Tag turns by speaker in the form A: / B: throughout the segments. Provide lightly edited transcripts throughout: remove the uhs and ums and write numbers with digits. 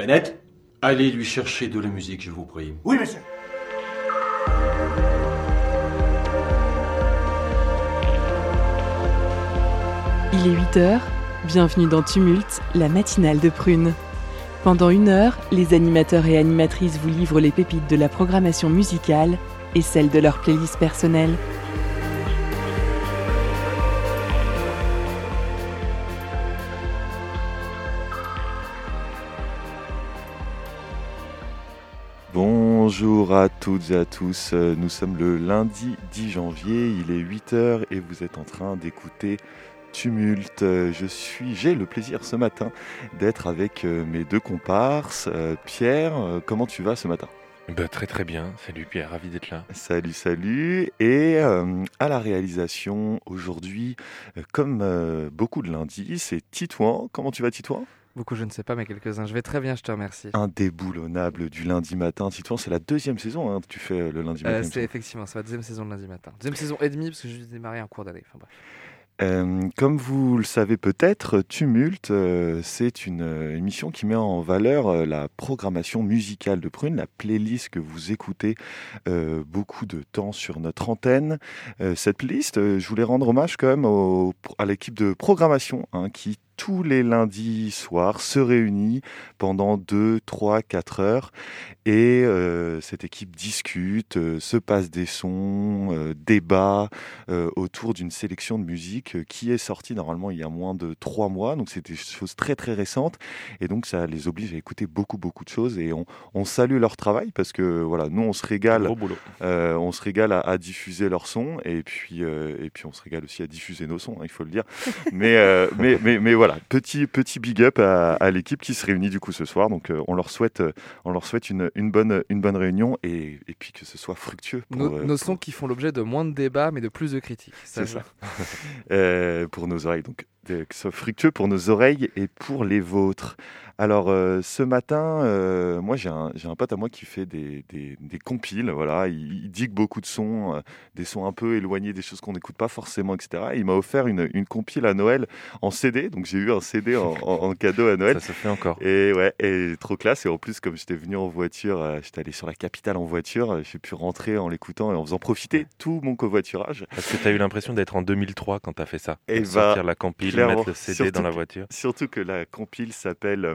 A: Bennett, allez lui chercher de la musique, je vous prie.
B: Oui, monsieur.
C: Il est 8h, bienvenue dans Tumulte, la matinale de Prune. Pendant 1 heure, les animateurs et animatrices vous livrent les pépites de la programmation musicale et celles de leur playlist personnelle.
D: Bonjour à toutes et à tous, nous sommes le lundi 10 janvier, il est 8h et vous êtes en train d'écouter Tumulte. J'ai le plaisir ce matin d'être avec mes deux comparses. Pierre, comment tu vas ce matin ?
E: Très très bien, salut Pierre, ravi d'être là.
D: Salut. Et à la réalisation aujourd'hui, comme beaucoup de lundis, c'est Titouan. Comment tu vas Titouan ?
F: Beaucoup, je ne sais pas, mais quelques-uns. Je vais très bien, je te remercie.
D: Indéboulonnable du lundi matin. Titouan, c'est la 2e saison que tu fais le lundi matin.
F: C'est effectivement, c'est la 2e saison de lundi matin. 2e saison et demie, parce que j'ai démarré en cours d'année. Enfin bref.
D: Comme vous le savez peut-être, Tumulte, c'est une émission qui met en valeur la programmation musicale de Prune, la playlist que vous écoutez beaucoup de temps sur notre antenne. Cette playlist, je voulais rendre hommage quand même à l'équipe de programmation qui tous les lundis soirs se réunit pendant 2, 3, 4 heures et cette équipe discute, se passe des sons, débat autour d'une sélection de musique qui est sortie normalement il y a moins de 3 mois, donc c'est des choses très très récentes et donc ça les oblige à écouter beaucoup de choses et on salue leur travail parce que voilà, nous on se régale, on se régale à diffuser leurs sons et puis on se régale aussi à diffuser nos sons, il faut le dire, mais voilà, petit big up à l'équipe qui se réunit du coup ce soir, donc on leur souhaite une bonne réunion et puis que ce soit fructueux.
F: Nos sons qui font l'objet de moins de débats mais de plus de critiques.
D: C'est ça. Pour nos oreilles, donc que ce soit fructueux pour nos oreilles et pour les vôtres. Alors ce matin, moi j'ai un pote à moi qui fait des compiles, voilà, il digue beaucoup de sons, des sons un peu éloignés, des choses qu'on n'écoute pas forcément, etc. Et il m'a offert une compile à Noël en CD, donc j'ai eu un CD en cadeau à Noël.
E: Ça se fait encore.
D: Et ouais, et trop classe. Et en plus, comme j'étais venu en voiture, j'étais allé sur la capitale en voiture, j'ai pu rentrer en l'écoutant et en faisant profiter tout mon covoiturage.
E: Est-ce que tu as eu l'impression d'être en 2003 quand tu as fait ça ?
D: Et
E: sortir la compile, mettre le CD dans la voiture.
D: Surtout que la compile s'appelle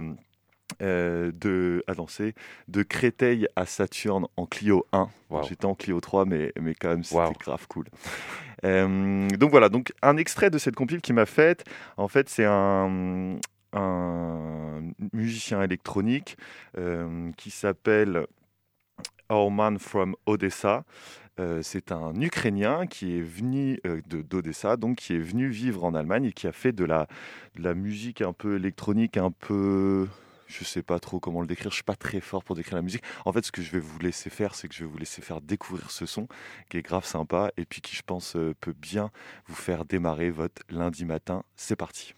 D: de Créteil à Saturne en Clio 1.
E: Wow.
D: J'étais en Clio 3, mais quand même c'était grave cool. Donc voilà, donc un extrait de cette compile qui m'a faite. En fait, c'est un musicien électronique qui s'appelle Our Man from Odessa. C'est un Ukrainien qui est venu d'Odessa, donc qui est venu vivre en Allemagne et qui a fait de la musique un peu électronique, un peu... Je sais pas trop comment le décrire, je suis pas très fort pour décrire la musique. En fait, ce que je vais vous laisser faire, c'est que je vais vous laisser faire découvrir ce son qui est grave sympa et puis qui, je pense, peut bien vous faire démarrer votre lundi matin. C'est parti.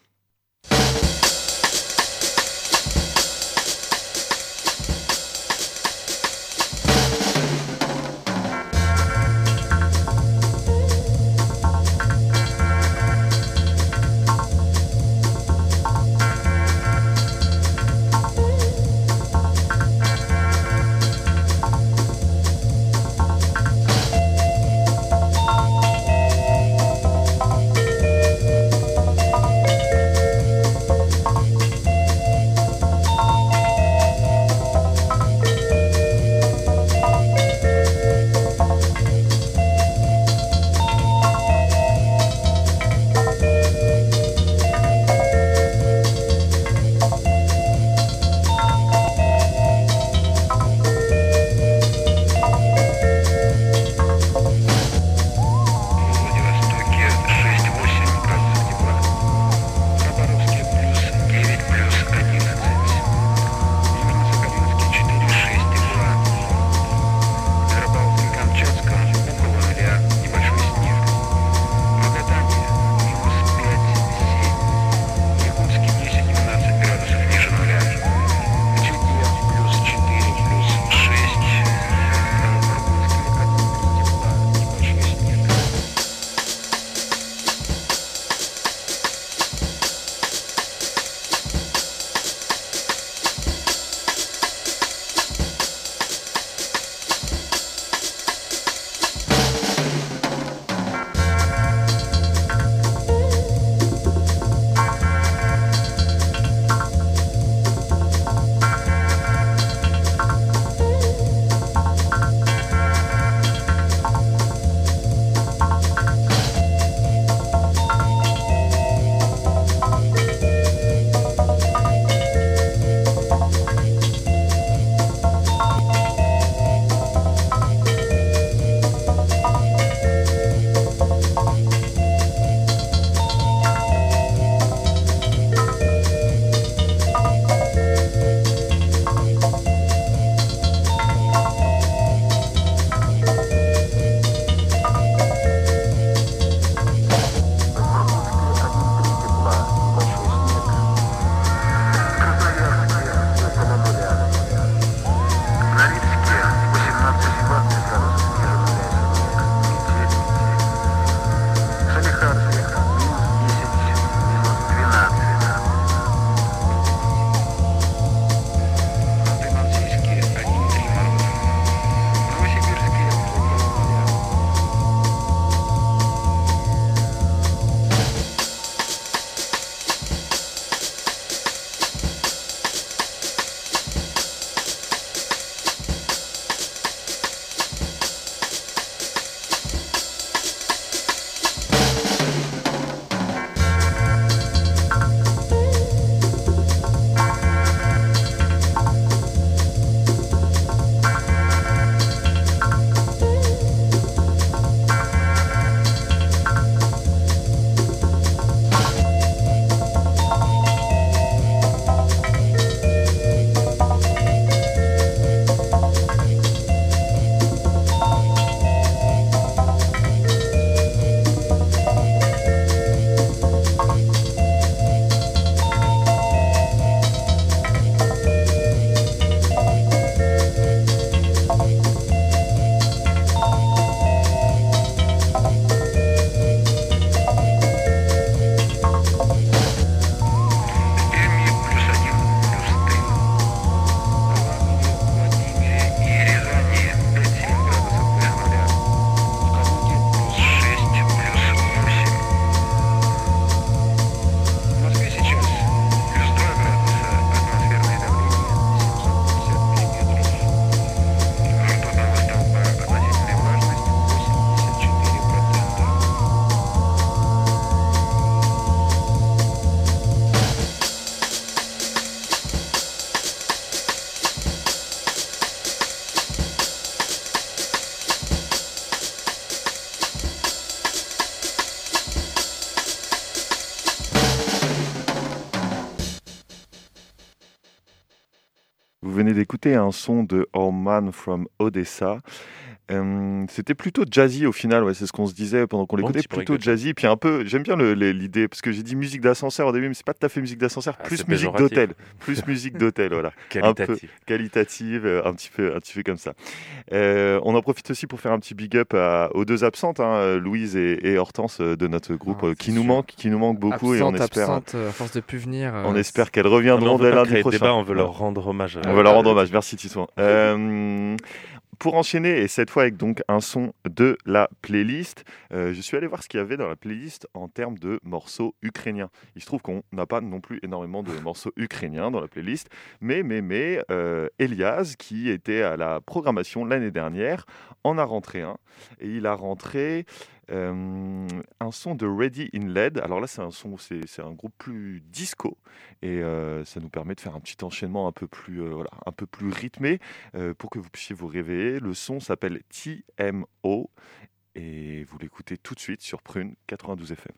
D: Vous venez d'écouter un son de Our Man from Odessa. C'était plutôt jazzy au final, ouais, c'est ce qu'on se disait pendant qu'on l'écoutait, plutôt jazzy. Puis un peu, j'aime bien l'idée, parce que j'ai dit musique d'ascenseur au début, mais c'est pas tout à fait musique d'ascenseur, plus musique d'hôtel. Plus musique d'hôtel, voilà. Un peu qualitative, un petit peu comme ça. On en profite aussi pour faire un petit big up aux deux absentes, Louise et Hortense de notre groupe, qui nous manquent beaucoup.
F: Absente,
D: et on espère,
F: à force de plus venir.
D: on espère qu'elles reviendront dès lundi prochain.
E: Débat, on veut leur rendre hommage.
D: On va leur rendre hommage, merci Titouan. Pour enchaîner, et cette fois avec donc un son de la playlist, je suis allé voir ce qu'il y avait dans la playlist en termes de morceaux ukrainiens. Il se trouve qu'on n'a pas non plus énormément de morceaux ukrainiens dans la playlist, mais Elias, qui était à la programmation l'année dernière, en a rentré un. Et il a rentré un son de Ready in LED. Alors là, c'est un groupe plus disco et ça nous permet de faire un petit enchaînement un peu plus rythmé pour que vous puissiez vous réveiller. Le son s'appelle TMO et vous l'écoutez tout de suite sur Prune 92 FM.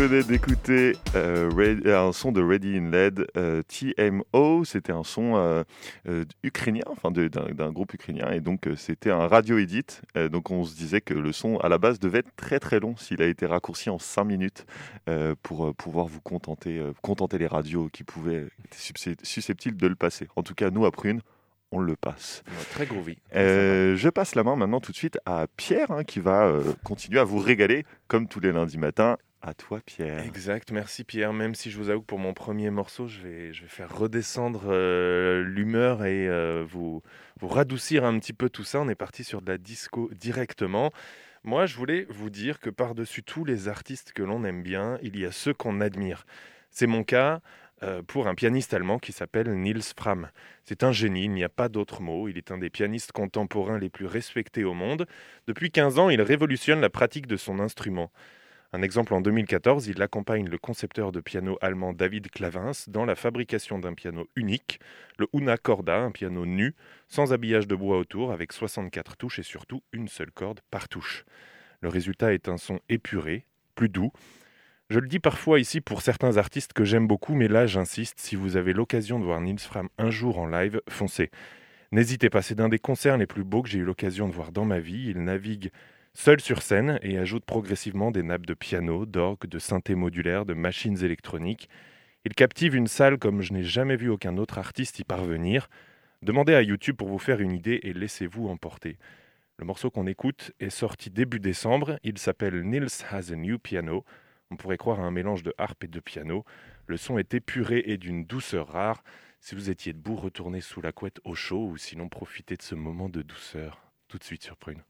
D: venez d'écouter un son de Ready in LED, TMO. C'était un son ukrainien, enfin d'un groupe ukrainien, et donc c'était un radio edit. Donc on se disait que le son à la base devait être très très long s'il a été raccourci en 5 minutes pour pouvoir vous contenter les radios qui pouvaient être susceptibles de le passer. En tout cas, nous à Prune, on le passe.
E: Très groovy.
D: Je passe la main maintenant tout de suite à Pierre qui va continuer à vous régaler comme tous les lundis matins. À toi, Pierre.
E: Exact, merci Pierre. Même si je vous avoue que pour mon premier morceau, je vais faire redescendre l'humeur et vous radoucir un petit peu tout ça. On est parti sur de la disco directement. Moi, je voulais vous dire que par-dessus tous les artistes que l'on aime bien, il y a ceux qu'on admire. C'est mon cas pour un pianiste allemand qui s'appelle Nils Frahm. C'est un génie, il n'y a pas d'autre mot. Il est un des pianistes contemporains les plus respectés au monde. Depuis 15 ans, il révolutionne la pratique de son instrument. Un exemple, en 2014, il accompagne le concepteur de piano allemand David Clavins dans la fabrication d'un piano unique, le Una Corda, un piano nu, sans habillage de bois autour, avec 64 touches et surtout une seule corde par touche. Le résultat est un son épuré, plus doux. Je le dis parfois ici pour certains artistes que j'aime beaucoup, mais là j'insiste, si vous avez l'occasion de voir Nils Frahm un jour en live, foncez. N'hésitez pas, c'est d'un des concerts les plus beaux que j'ai eu l'occasion de voir dans ma vie. Il navigue seul sur scène et ajoute progressivement des nappes de piano, d'orgue, de synthé modulaire, de machines électroniques. Il captive une salle comme je n'ai jamais vu aucun autre artiste y parvenir. Demandez à YouTube pour vous faire une idée et laissez-vous emporter. Le morceau qu'on écoute est sorti début décembre. Il s'appelle Nils Has a New Piano. On pourrait croire à un mélange de harpe et de piano. Le son est épuré et d'une douceur rare. Si vous étiez debout, retournez sous la couette au chaud ou sinon profitez de ce moment de douceur. Tout de suite sur Prune.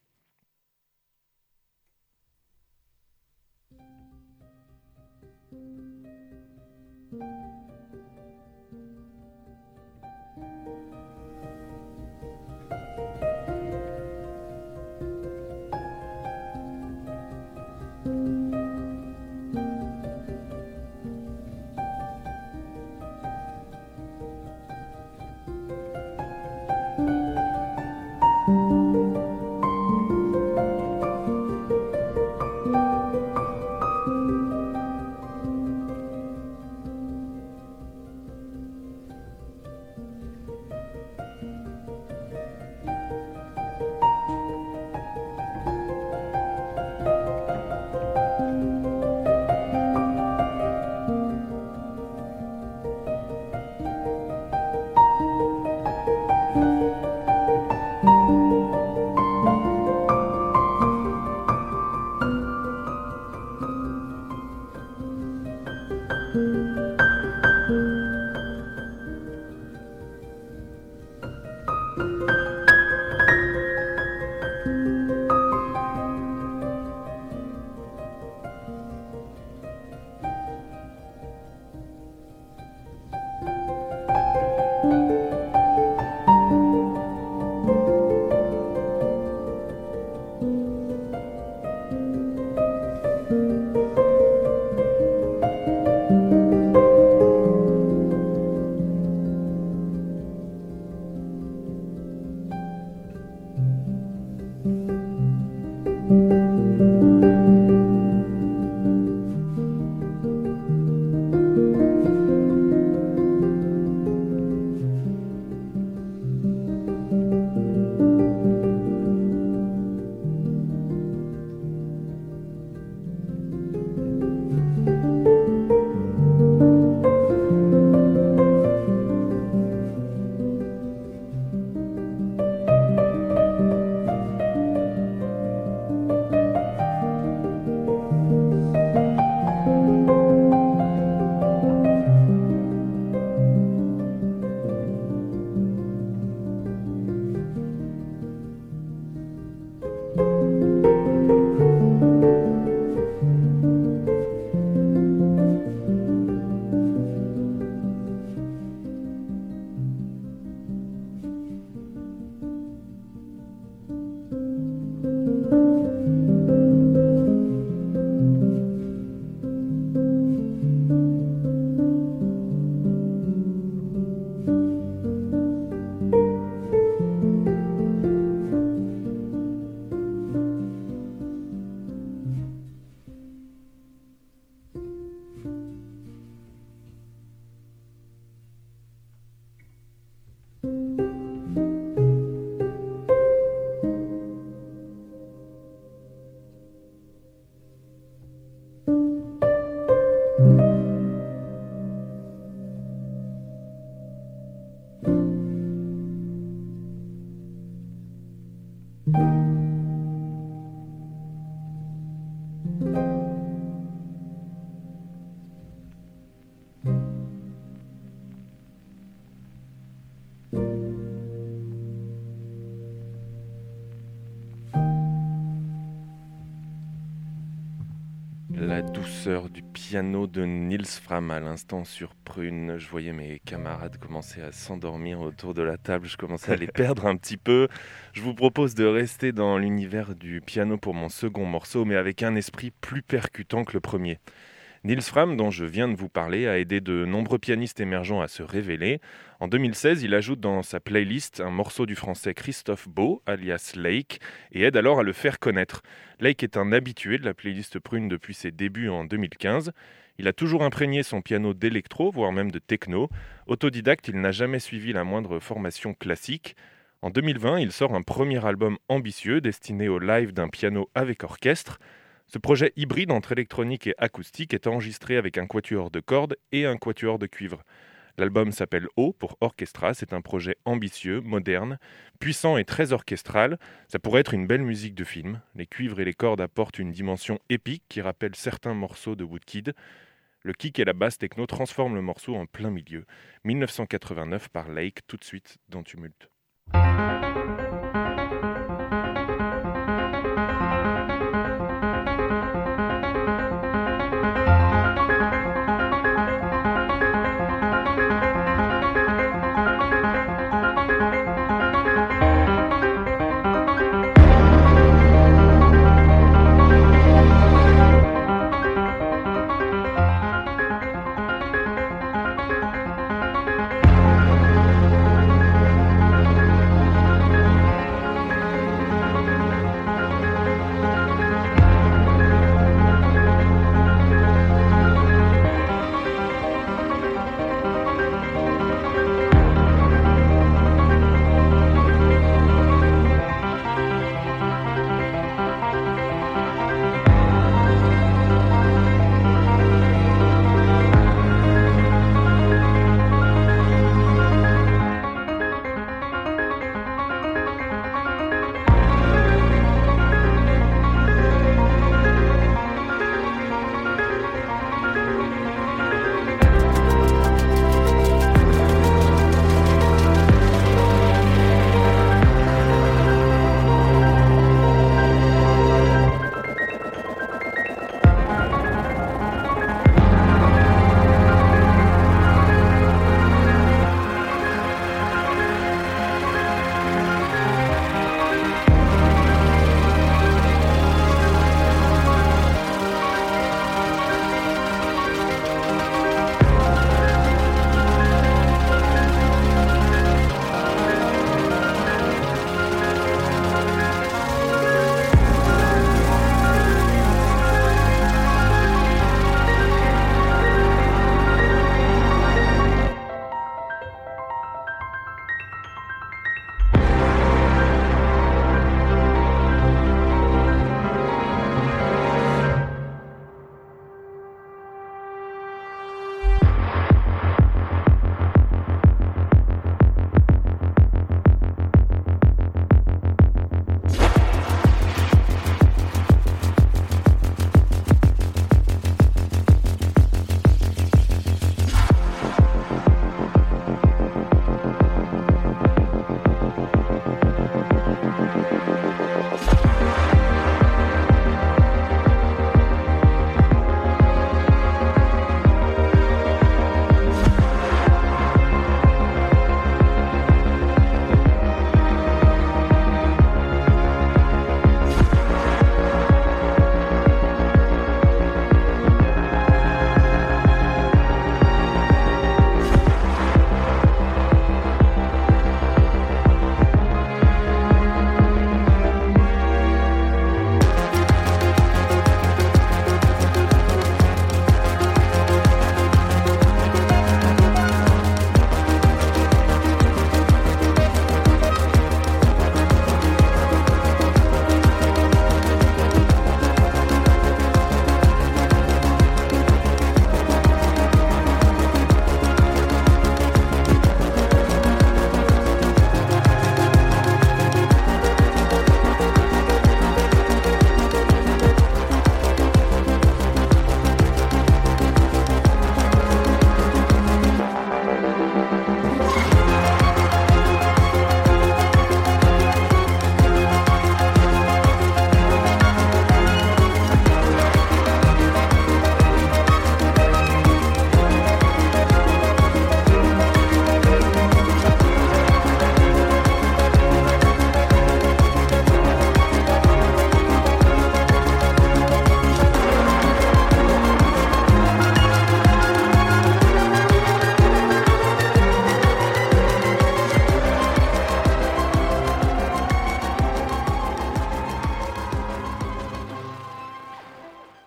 E: La douceur du piano de Nils Fram à l'instant sur Prune. Je voyais mes camarades commencer à s'endormir autour de la table. Je commençais à les perdre un petit peu. Je vous propose de rester dans l'univers du piano pour mon second morceau, mais avec un esprit plus percutant que le premier. Nils Fram, dont je viens de vous parler, a aidé de nombreux pianistes émergents à se révéler. En 2016, il ajoute dans sa playlist un morceau du français Christophe Beau, alias Lake, et aide alors à le faire connaître. Lake est un habitué de la playlist Prune depuis ses débuts en 2015. Il a toujours imprégné son piano d'électro, voire même de techno. Autodidacte, il n'a jamais suivi la moindre formation classique. En 2020, il sort un premier album ambitieux destiné au live d'un piano avec orchestre. Ce projet hybride entre électronique et acoustique est enregistré avec un quatuor de cordes et un quatuor de cuivre. L'album s'appelle O pour Orchestra, c'est un projet ambitieux, moderne, puissant et très orchestral. Ça pourrait être une belle musique de film. Les cuivres et les cordes apportent une dimension épique qui rappelle certains morceaux de Woodkid. Le kick et la basse techno transforment le morceau en plein milieu. 1989 par Lake, tout de suite dans Tumulte.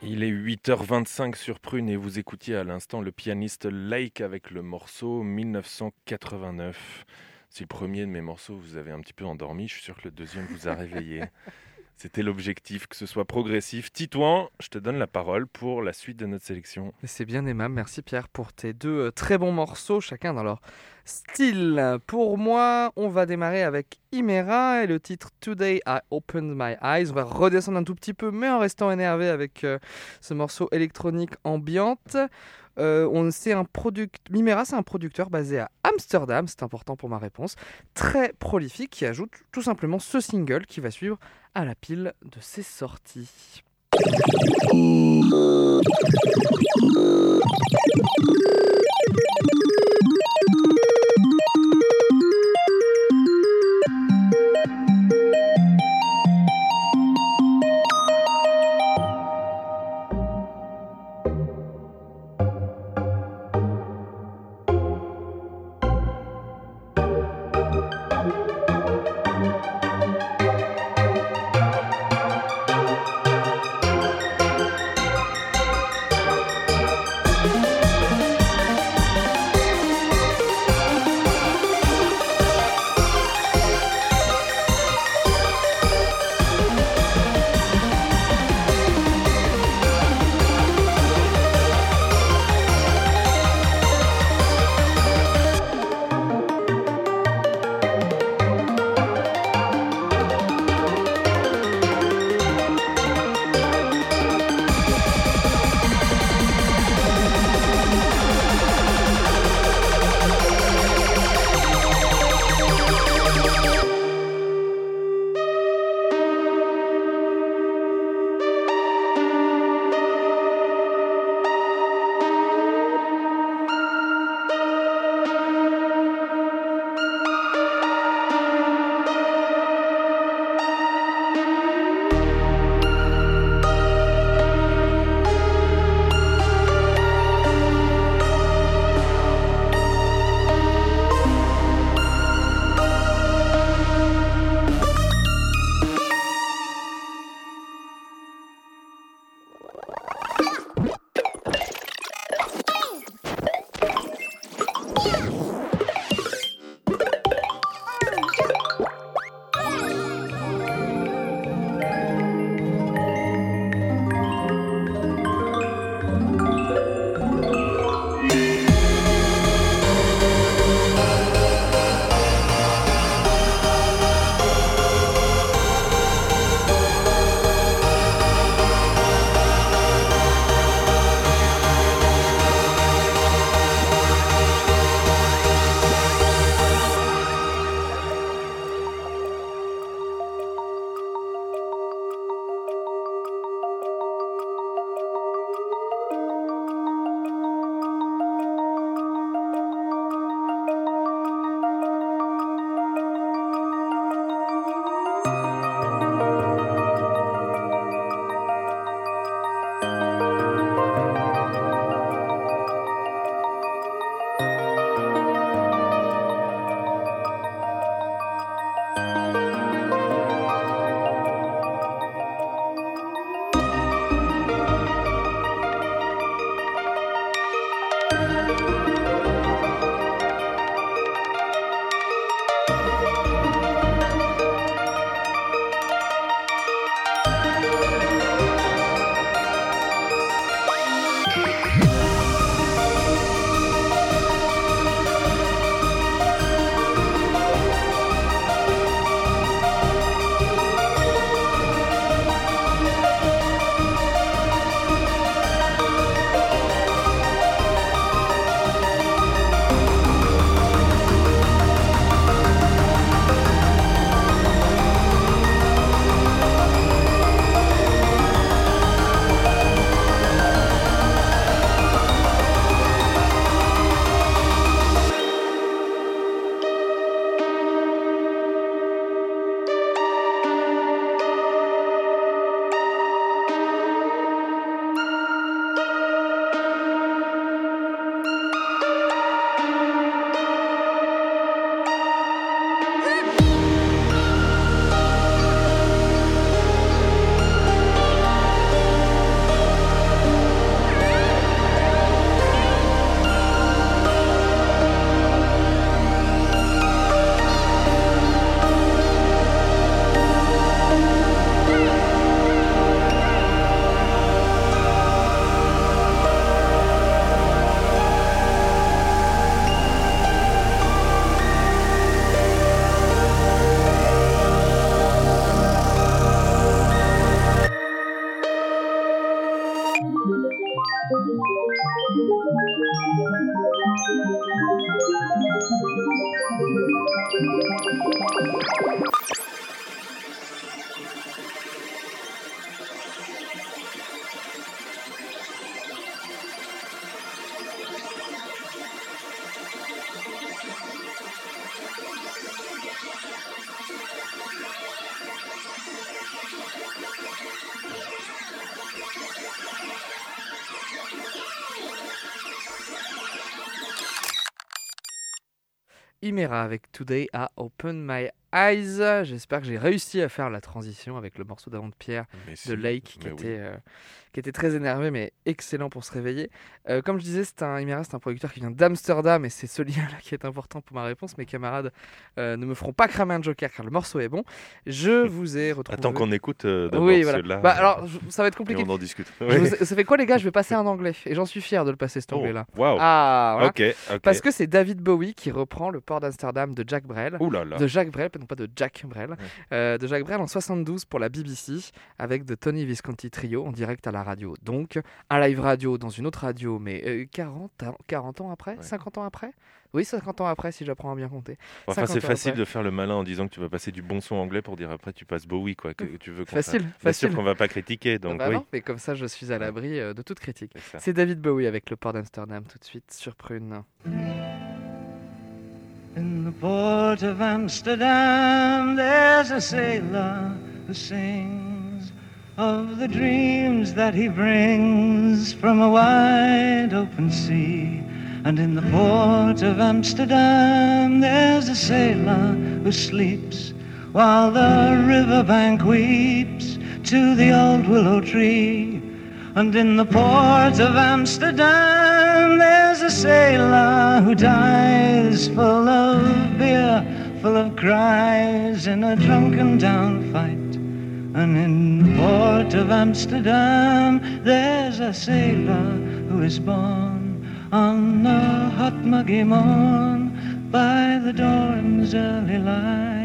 E: Il est 8h25 sur Prune et vous écoutiez à l'instant le pianiste Lake avec le morceau 1989. Si le premier de mes morceaux vous avez un petit peu endormi, je suis sûr que le deuxième vous a réveillé. C'était l'objectif, que ce soit progressif. Titouan, je te donne la parole pour la suite de notre sélection.
F: C'est bien aimable, merci Pierre pour tes deux très bons morceaux, chacun dans leur style. Pour moi, on va démarrer avec Imera et le titre Today I Opened My Eyes. On va redescendre un tout petit peu, mais en restant énervé avec ce morceau électronique ambiante. Imera, c'est un producteur basé à Amsterdam, c'est important pour ma réponse, très prolifique, qui ajoute tout simplement ce single qui va suivre à la pile de ses sorties. Imera avec Today I Open My Eyes. J'espère que j'ai réussi à faire la transition avec le morceau d'avant de Pierre de Lake qui était très énervé mais excellent pour se réveiller. Comme je disais, Imera, c'est un producteur qui vient d'Amsterdam et c'est ce lien-là qui est important pour ma réponse. Mes camarades ne me feront pas cramer un joker car le morceau est bon. Je vous ai retrouvé...
E: Attends qu'on écoute d'abord
F: oui, voilà.
E: celui-là.
F: Alors, ça va être compliqué.
D: Et on en discute.
F: Ça fait quoi les gars? Je vais passer un anglais et j'en suis fier de le passer cet anglais-là.
E: Wow.
F: Ah, voilà.
E: Ok.
F: Parce que c'est David Bowie qui reprend le port d'Amsterdam de Jacques Brel.
E: Ouh là là.
F: De Jacques Brel, non pas de Jack Brel. De Jacques Brel en 72 pour la BBC avec The Tony Visconti Trio en direct à la radio. Donc, un live radio dans une autre radio, mais 40 ans après, 50 ans après. Oui, 50 ans après, si j'apprends à bien compter.
E: Enfin, c'est facile
F: après.
E: de faire le malin en disant que tu vas passer du bon son anglais pour dire après tu passes Bowie, quoi. Que tu veux qu'on
F: Facile.
E: Bien sûr qu'on va pas critiquer, donc oui.
F: Non, mais comme ça, je suis à l'abri de toute critique.
E: C'est ça.
F: C'est David Bowie avec le port d'Amsterdam tout de suite sur Prune.
B: In the port of Amsterdam, there's a sailor who sings of the dreams that he brings from a wide open sea. And in the port of Amsterdam, there's a sailor who sleeps while the riverbank weeps to the old willow tree. And in the port of Amsterdam, there's a sailor who dies full of beer, full of cries in a drunken down fight. And in the port of Amsterdam, there's a sailor who is born on a hot muggy morn by the dawn's early light.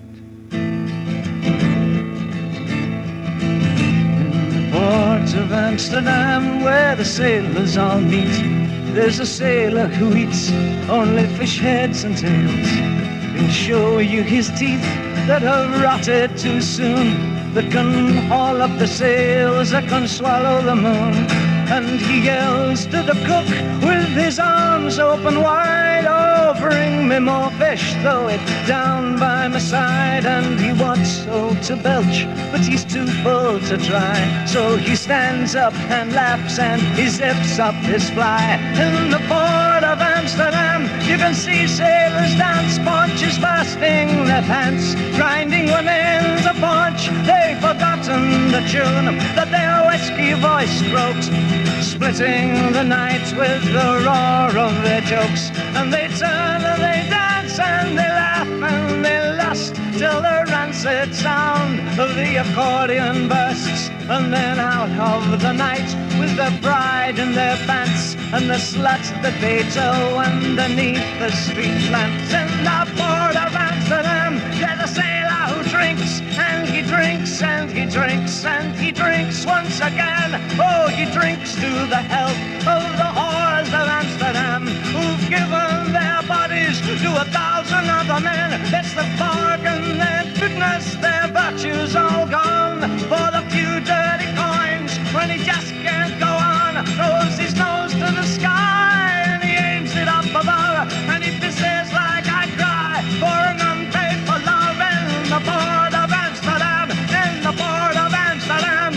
B: Port of Amsterdam, where the sailors all meet, there's a sailor who eats only fish heads and tails. He'll show you his teeth that have rotted too soon, that can haul up the sails, that can swallow the moon. And he yells to the cook with his arms open wide, oh, bring me more fish, throw it down by my side. And he wants so to belch, but he's too full to try. So he stands up and laughs and he zips up his fly. In the port of Amsterdam, you can see sailors dance, paunches bursting their pants, grinding women to paunch. They've forgotten the tune that their whiskey voice strokes, splitting the night with the roar of their jokes. And they turn and they dance and they laugh and they lust till the rancid sound of the accordion bursts. And then out of the night with their pride in their pants and the sluts that they tow underneath the street lamps. In the port of Amsterdam, there's a sailor who drinks and he drinks and he drinks and he drinks once again. Oh, he drinks to the health of the whores of Amsterdam, who've given their bodies to 1,000 other men. It's the bargain, their goodness, their virtues all gone for the few dirty coins when he just can't go on. Throws his nose to the sky and he aims it up above and he pisses like I cry for an unpaid for love. In the port of Amsterdam, in the port of Amsterdam.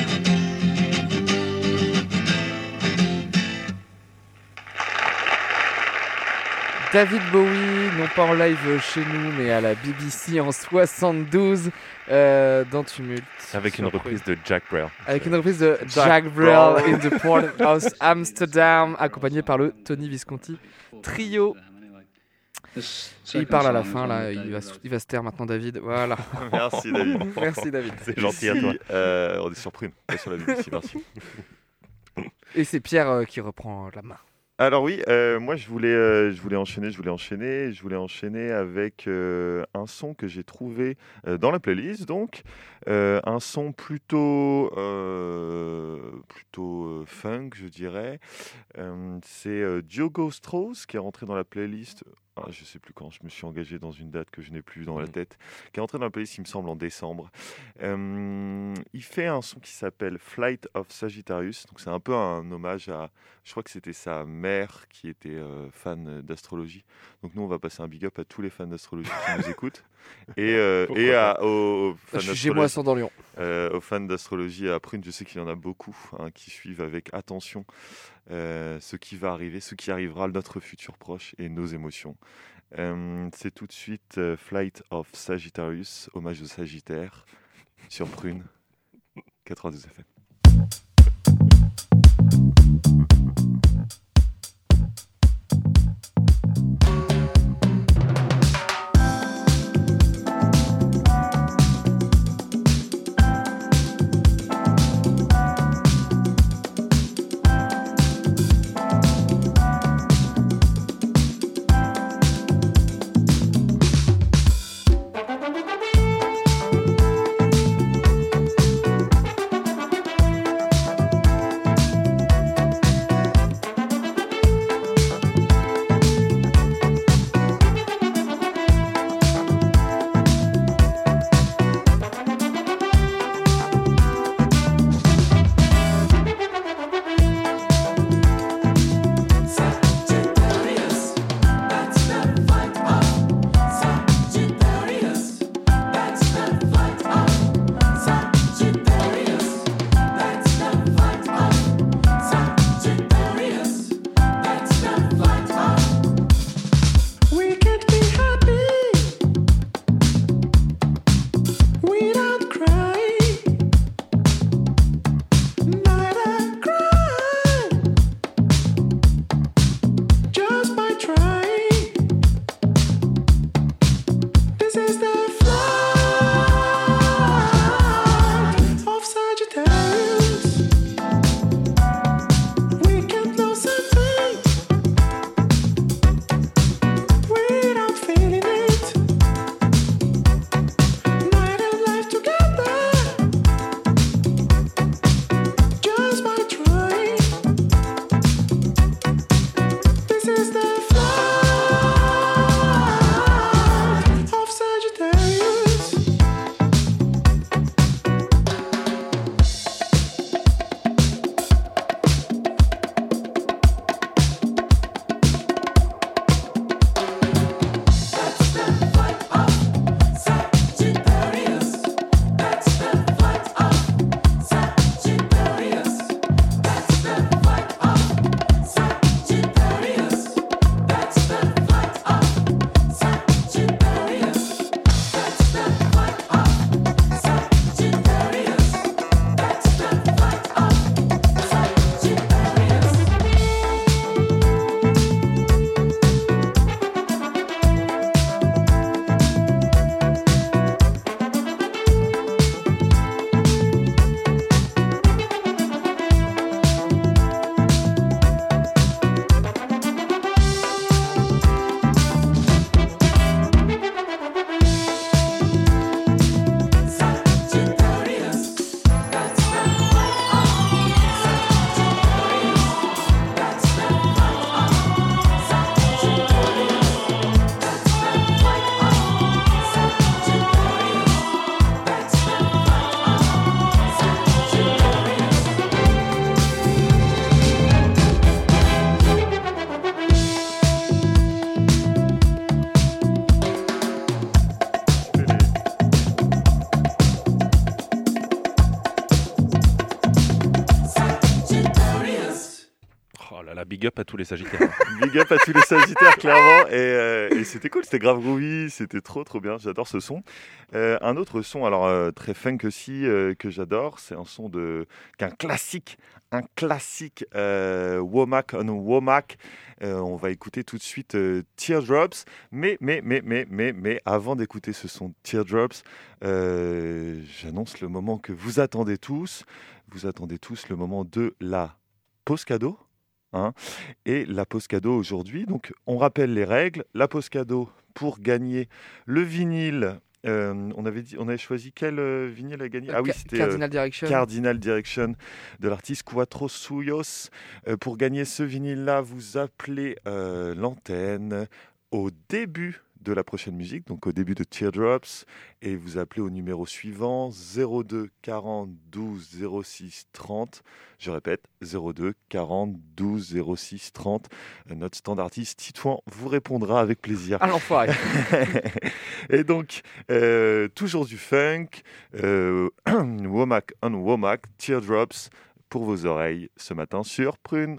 F: David Bowie, non pas en live chez nous, mais à la BBC en 72, dans Tumulte.
E: Avec une reprise de Jack Brel.
F: Avec une reprise de Jack Brel in the Port of Amsterdam, accompagné par le Tony Visconti Trio. Il parle à la fin, là, il va se taire maintenant, David. Voilà.
D: Merci David.
F: Merci David.
E: C'est gentil à toi.
D: On est sur Prune, pas sur la BBC, merci.
F: Et c'est Pierre qui reprend la main.
D: Alors oui, moi je voulais enchaîner avec un son que j'ai trouvé dans la playlist, donc un son plutôt funk, je dirais. C'est Diogo Strauss qui est rentré dans la playlist. Je sais plus quand, je me suis engagé dans une date que je n'ai plus dans la tête, qui est rentré dans la playlist, il me semble, en décembre. Il fait un son qui s'appelle Flight of Sagittarius, donc c'est un peu un hommage à, je crois que c'était sa mère qui était fan d'astrologie. Donc nous, on va passer un big up à tous les fans d'astrologie qui nous écoutent. Aux fans
F: Jugez-moi sans dans Lyon.
D: aux fans d'astrologie à Prune, je sais qu'il y en a beaucoup qui suivent avec attention ce qui va arriver, ce qui arrivera, notre futur proche et nos émotions. C'est tout de suite Flight of Sagittarius, hommage au Sagittaire, sur Prune, 92 FM.
E: Big up à tous les Sagittaires.
D: Big up à tous les Sagittaires, clairement. Et c'était cool, c'était grave groovy, c'était trop bien. J'adore ce son. Un autre son, alors très funk aussi, que j'adore, c'est un son qu'un classique, Womack on Womack. On va écouter tout de suite Teardrops. Mais avant d'écouter ce son Teardrops, j'annonce le moment que vous attendez tous. Vous attendez tous le moment de la pause cadeau. hein, et la pause cadeau aujourd'hui. Donc, on rappelle les règles. La pause cadeau pour gagner le vinyle. On avait choisi quel vinyle à gagner? Oui, c'était
F: Cardinal Direction.
D: Cardinal Direction de l'artiste Quattro Suyos. Pour gagner ce vinyle-là, vous appelez l'antenne au début de la prochaine musique, donc au début de Teardrops, et vous appelez au numéro suivant 02 40 12 06 30. Je répète, 02 40 12 06 30. Notre standardiste Titouan vous répondra avec plaisir.
F: À l'enfoiré.
D: Et donc, toujours du funk, Womack on Womack, Teardrops pour vos oreilles ce matin sur Prune.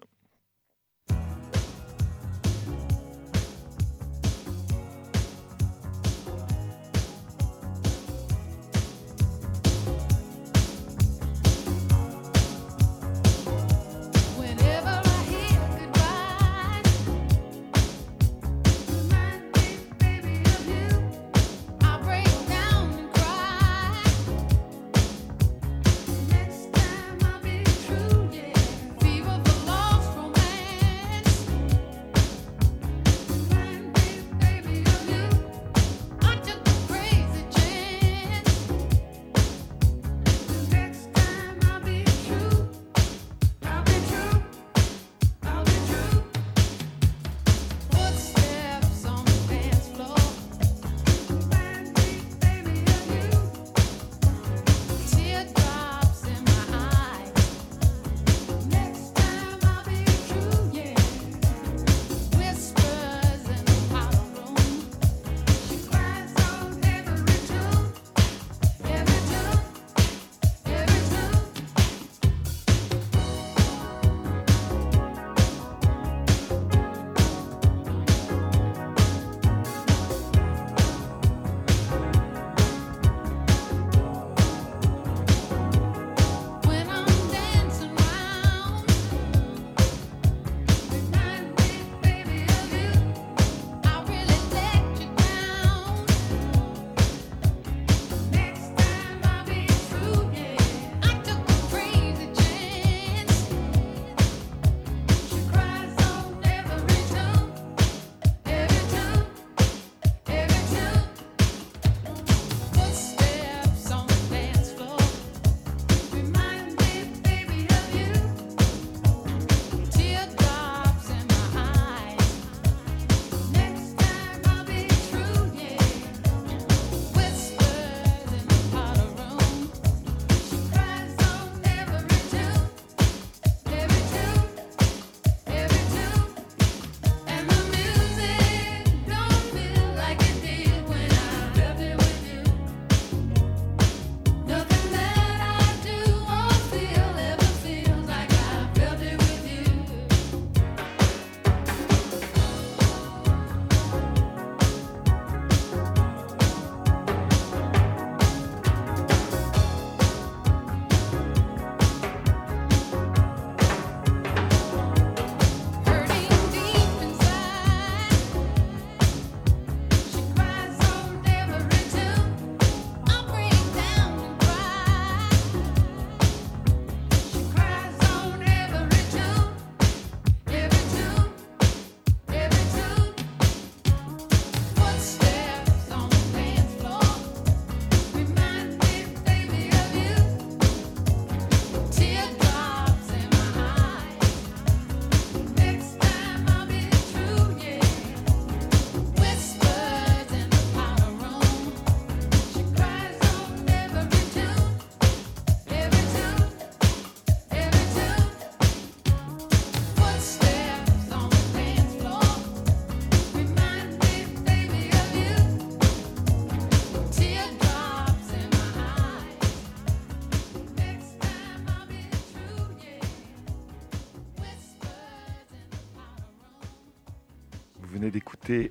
D: venez d'écouter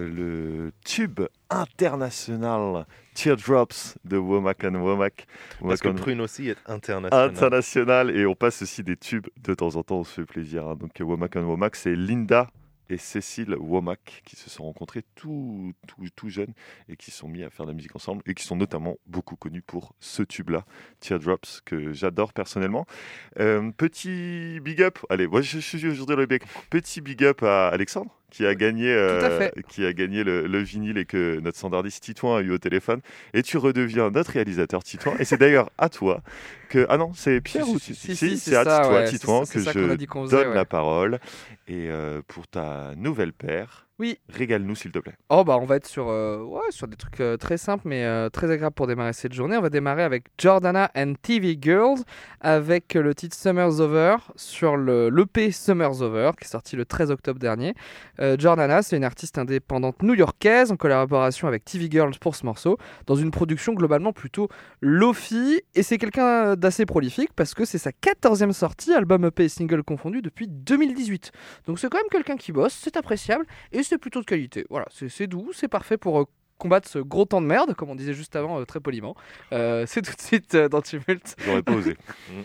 D: le tube international Teardrops de Womack on Womack.
E: Parce que Prune aussi est international.
D: International, et on passe aussi des tubes de temps en temps, on se fait plaisir. Hein. Donc Womack on Womack, c'est Linda et Cécile Womack qui se sont rencontrés tout jeunes et qui se sont mis à faire de la musique ensemble et qui sont notamment beaucoup connus pour ce tube-là, Teardrops, que j'adore personnellement. Petit big up, allez, moi je suis aujourd'hui le bec. Petit big up à Alexandre qui a gagné, le vinyle et que notre standardiste Titouan a eu au téléphone. Et tu redeviens notre réalisateur Titouan. Et c'est d'ailleurs à toi que... Ah non, c'est Pierre ou c'est à toi, ouais, Titouan, que je donne la parole. Et pour ta nouvelle paire,
F: oui,
D: régale-nous s'il te plaît.
F: Oh bah on va être sur des trucs très simples mais très agréables pour démarrer cette journée. On va démarrer avec Jordana and TV Girls avec le titre Summer's Over sur l'EP Summer's Over qui est sorti le 13 octobre dernier. Jordana, c'est une artiste indépendante new-yorkaise en collaboration avec TV Girls pour ce morceau dans une production globalement plutôt lo-fi, et c'est quelqu'un d'assez prolifique parce que c'est sa 14e sortie, album EP et single confondu, depuis 2018. Donc c'est quand même quelqu'un qui bosse, c'est appréciable et c'est plutôt de qualité. Voilà, c'est doux, c'est parfait pour combattre ce gros temps de merde, comme on disait juste avant, très poliment. C'est tout de suite dans Tumulte.
D: J'aurais pas osé.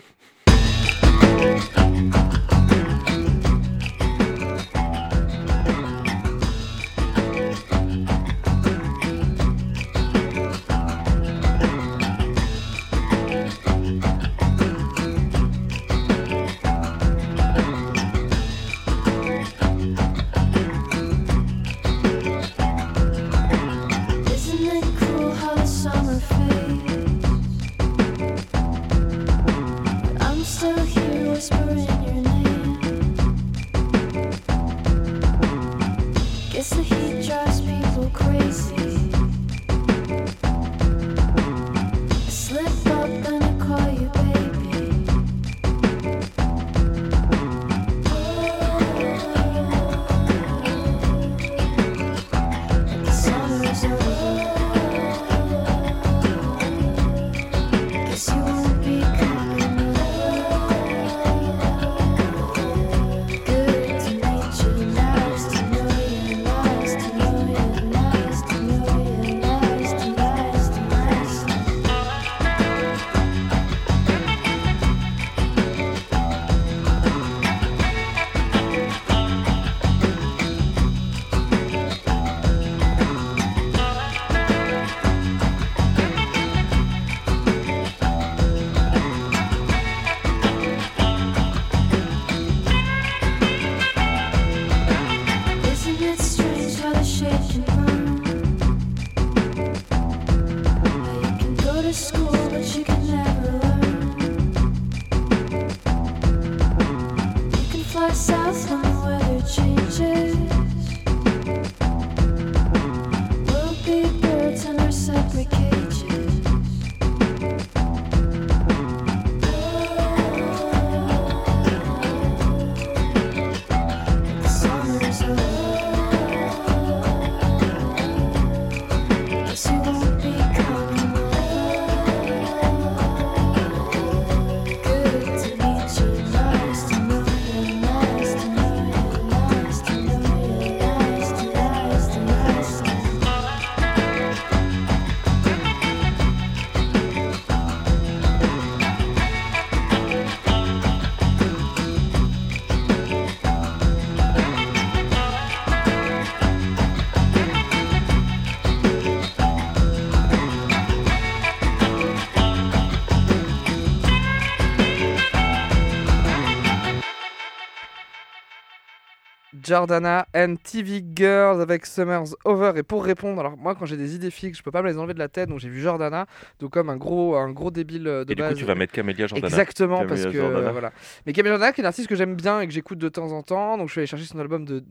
F: Jordana and TV Girls avec Summer's Over. Et pour répondre, alors moi quand j'ai des idées fixes, je peux pas me les enlever de la tête, donc j'ai vu Jordana, donc comme un gros débile de
E: et
F: base.
E: Du coup tu vas mettre Camélia Jordana.
F: Exactement,
D: Camélia
F: parce que
D: Jordana.
F: voilà. Mais Camélia Jordana qui est une artiste que j'aime bien et que j'écoute de temps en temps, donc je suis allé chercher son album de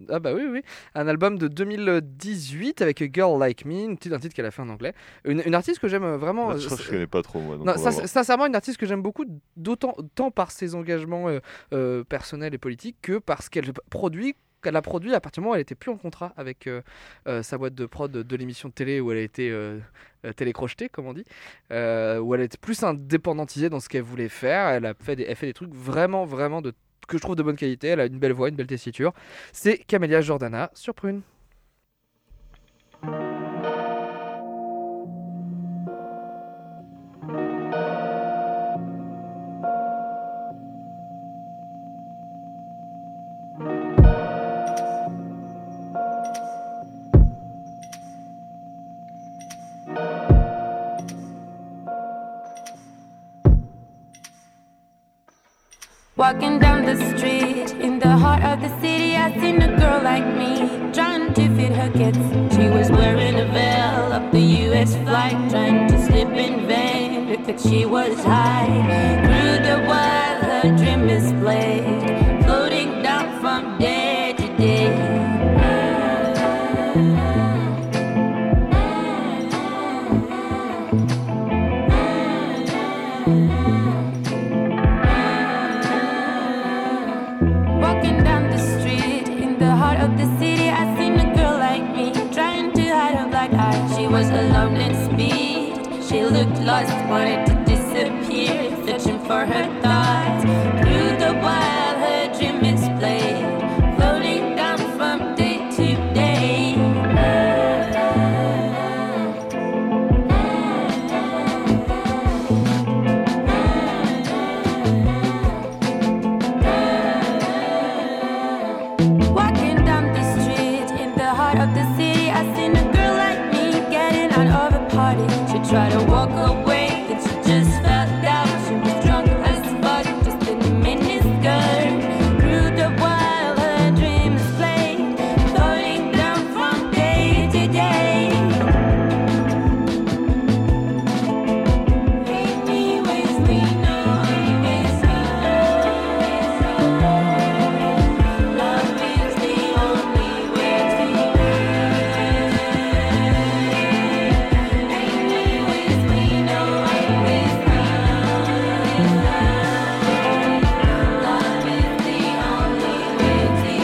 F: un album de 2018 avec A Girl Like Me, un titre qu'elle a fait en anglais. Une artiste que j'aime vraiment.
D: Je crois que je connais pas trop moi. Donc
F: Non, sincèrement, une artiste que j'aime beaucoup, tant par ses engagements personnels et politiques que parce qu'elle a produit à partir du moment où elle était plus en contrat avec sa boîte de prod de l'émission de télé où elle a été télécrochetée, comme on dit, où elle était plus indépendantisée dans ce qu'elle voulait faire. Elle fait des trucs vraiment que je trouve de bonne qualité. Elle a une belle voix, une belle tessiture. C'est Camélia Jordana sur Prune.
G: street, in the heart of the city, I seen a girl like me, trying to fit her kids. She was wearing a veil of the US flag, trying to slip in vain, because she was high. Through the wild, her dream is played, floating down from day to day. Walking down the street, in the heart of the city, I seen a girl like me, trying to hide her black eyes. She was alone in speed, she looked lost, wanted to disappear, searching for her thoughts. Through the wild, her dream is played, floating down from day to day. Walking down the street, in the heart of the city, I seen a girl like me, getting out of a party. She tried to walk away, but she just fell down. She was drunk as fuck, just in a miniskirt. Through the wild, her dream is played, floating down from day to day. Anyways, we know always love is the only way to Anyways, we know always love is the only way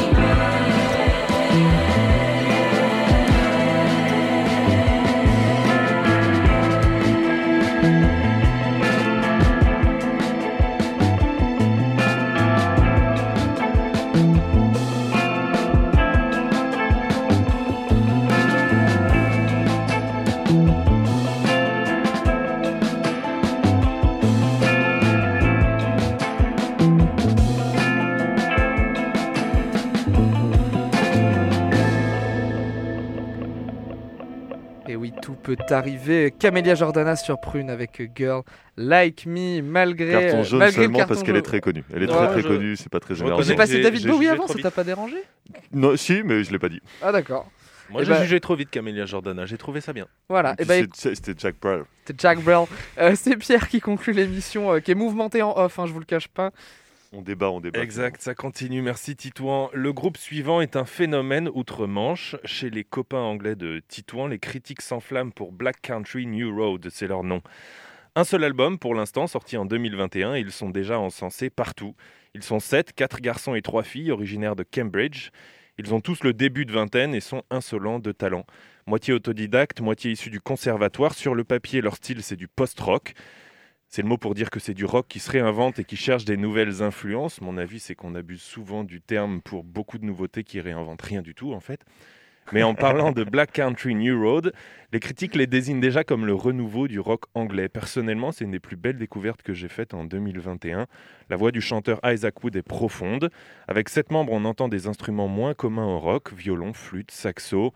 F: Et oui, tout peut arriver. Camélia Jordana sur Prune avec Girl Like Me, malgré
D: Carton jaune
F: malgré le
D: seulement
F: carton
D: parce qu'elle
F: jaune.
D: est très connue. Elle est
E: Non,
D: très
E: je-
D: connue, c'est pas très
E: je
D: généreux.
E: reconnais
F: J'ai passé
E: J'ai-
F: David
E: j'ai
F: Bowie
E: jugé
F: avant,
E: trop
F: ça
E: vite.
F: t'a pas dérangé?
D: Non, si, mais je l'ai pas dit.
F: Ah d'accord.
E: Moi,
F: Eh
E: j'ai
F: ben-
E: jugé trop vite Camélia Jordana. J'ai trouvé ça bien.
F: Voilà.
D: Et
F: Et
D: puis
F: ben
D: c'était Jack Brel.
F: c'est Jack Brel. C'est Pierre qui conclut l'émission, qui est mouvementée en off, hein, je vous le cache pas.
D: On débat.
E: Exact, ça continue. Merci Titouan. Le groupe suivant est un phénomène outre-Manche. Chez les copains anglais de Titouan, les critiques s'enflamment pour Black Country New Road, c'est leur nom. Un seul album pour l'instant, sorti en 2021, et ils sont déjà encensés partout. Ils sont 7, 4 garçons et 3 filles, originaires de Cambridge. Ils ont tous le début de vingtaine et sont insolents de talent. Moitié autodidacte, moitié issus du conservatoire. Sur le papier, leur style, c'est du post-rock. C'est le mot pour dire que c'est du rock qui se réinvente et qui cherche des nouvelles influences. Mon avis, c'est qu'on abuse souvent du terme pour beaucoup de nouveautés qui réinventent rien du tout, en fait. Mais en parlant de Black Country New Road, les critiques les désignent déjà comme le renouveau du rock anglais. Personnellement, c'est une des plus belles découvertes que j'ai faites en 2021. La voix du chanteur Isaac Wood est profonde. Avec 7 membres, on entend des instruments moins communs au rock, violon, flûte, saxo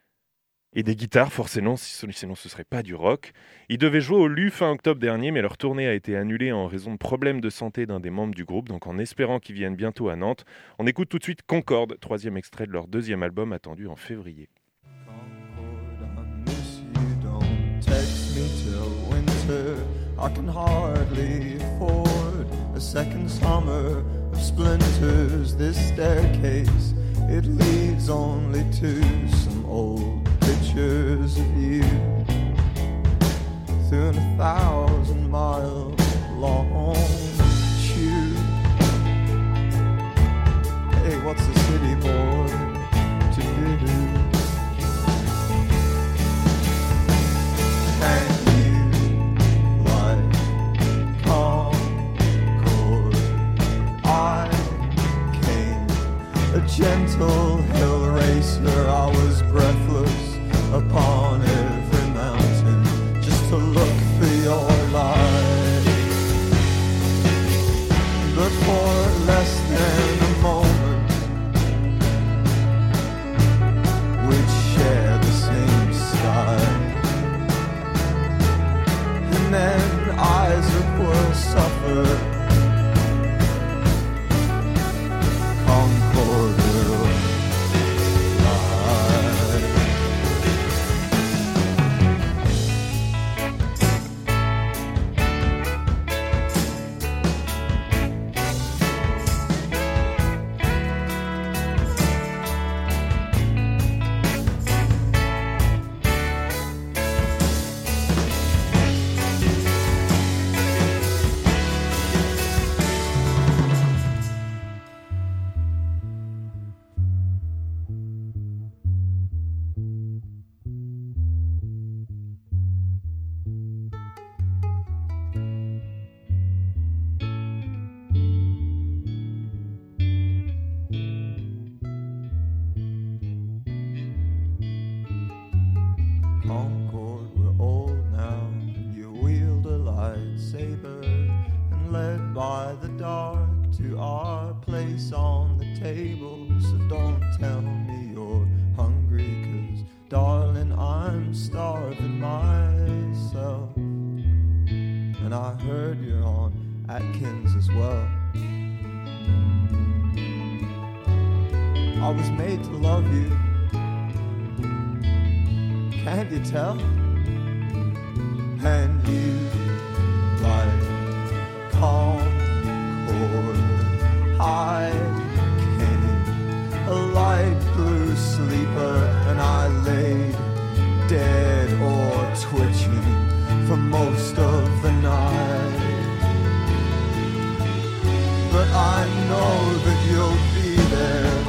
E: et des guitares, forcément, sinon ce serait pas du rock. Ils devaient jouer au LU fin octobre dernier, mais leur tournée a été annulée en raison de problèmes de santé d'un des membres du groupe, donc en espérant qu'ils viennent bientôt à Nantes, on écoute tout de suite Concorde, 3e extrait de leur 2e album attendu en février.
H: Text me till winter, I can hardly afford a second summer of splinters. This staircase, it leads only to some old pictures of you through 1,000 miles long tube. Hey, what's a city boy to do? Can you like Concord? I came a gentle hill racer. I was breathless upon every mountain just to look for your light. But for less than a moment, we'd share the same sky. And then Isaac will suffer table, so don't tell me you're hungry, 'cause darling, I'm starving myself. And I heard you're on Atkins as well. I was made to love you, can't you tell? And you like Concord High came a light blue sleeper, and I laid dead or twitching for most of the night. But I know that you'll be there,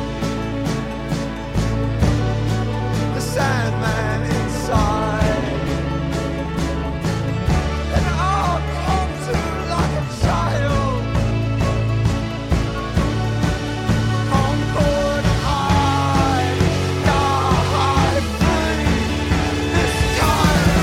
H: the Sandman inside, and I'll come to like a child. Concord High, die free this time.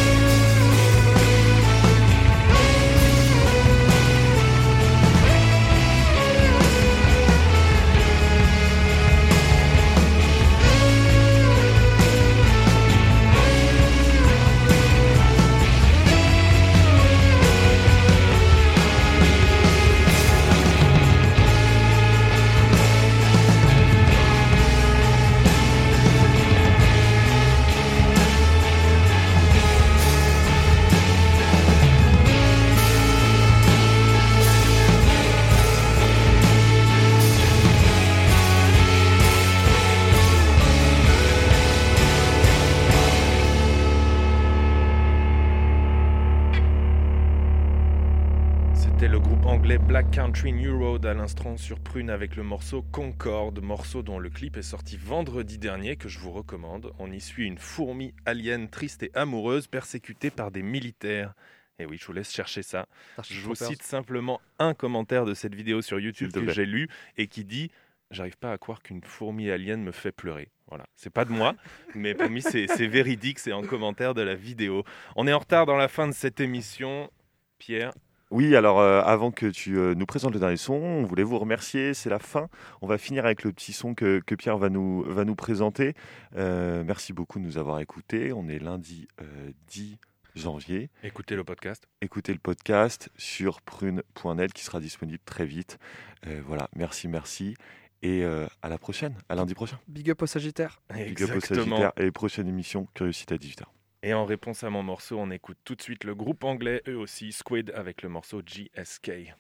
E: C'était le groupe anglais Black Country New Road à l'instant sur Prune avec le morceau Concorde, morceau dont le clip est sorti vendredi dernier que je vous recommande. On y suit une fourmi alien triste et amoureuse persécutée par des militaires. Et oui, je vous laisse chercher ça. Je vous cite simplement un commentaire de cette vidéo sur YouTube que j'ai lu et qui dit « J'arrive pas à croire qu'une fourmi alien me fait pleurer ». Voilà, c'est pas de moi, mais promis, c'est véridique, c'est en commentaire de la vidéo. On est en retard dans la fin de cette émission. Pierre ?
D: Oui, alors avant que tu nous présentes le dernier son, on voulait vous remercier, c'est la fin. On va finir avec le petit son que Pierre va nous présenter. Merci beaucoup de nous avoir écoutés. On est lundi 10 janvier.
E: Écoutez le podcast.
D: Écoutez le podcast sur prune.net qui sera disponible très vite. Voilà, merci. Et à la prochaine, à lundi prochain.
F: Big up au Sagittaire.
D: Big up au Sagittaire et prochaine émission Curiosité à 18h.
E: Et en réponse à mon morceau, on écoute tout de suite le groupe anglais, eux aussi, Squid, avec le morceau GSK.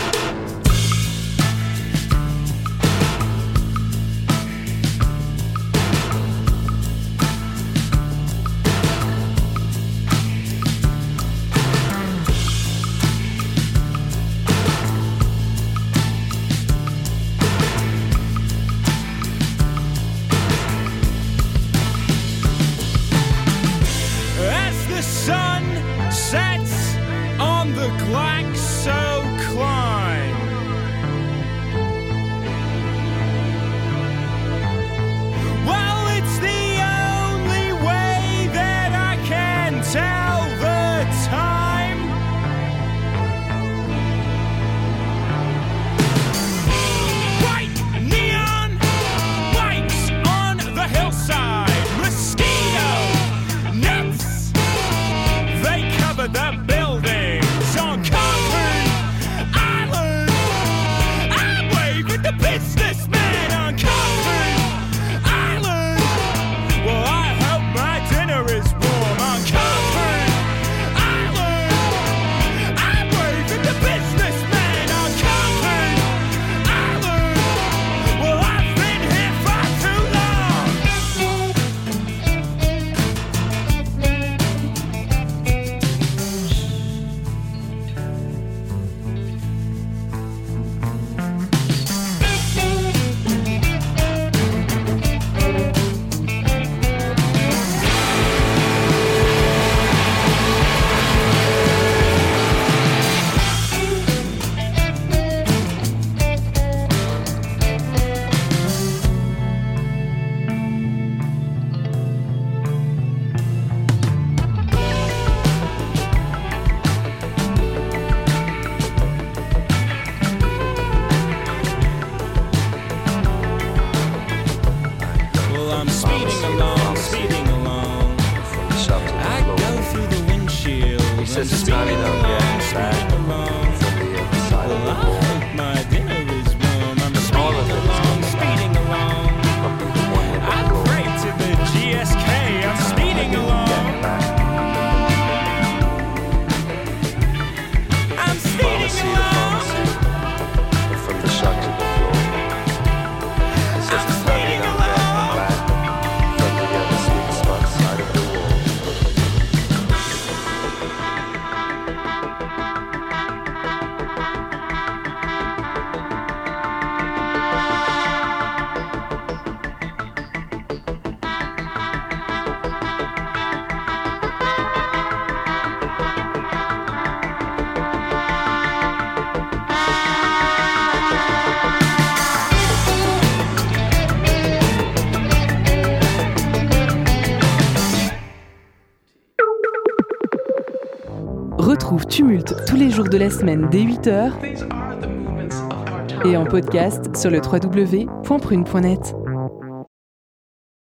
I: Sun sets on the Glaxo climb. Well, it's the only way that I can tell the time. Bright neon lights on the hillside. Mosquito nets, they cover the buildings on Concord Island. I wave at the businessman on Concord Island. Well, I hope my dinner is warm on Concord Island. I wave at the businessman on Concord Island. Well, I've been here far too long.
H: just as time you don't get back from the other side of the wall.
I: My dinner is warm. I'm
H: smaller than
I: along, speeding along. I'm right to the GSK. I'm speeding along. I'm speeding along.
H: From the shop to the floor. It's just as time you don't get back from the other sweet spot side of the wall.
C: Retrouve Tumulte tous les jours de la semaine dès 8h et en podcast sur le www.prune.net.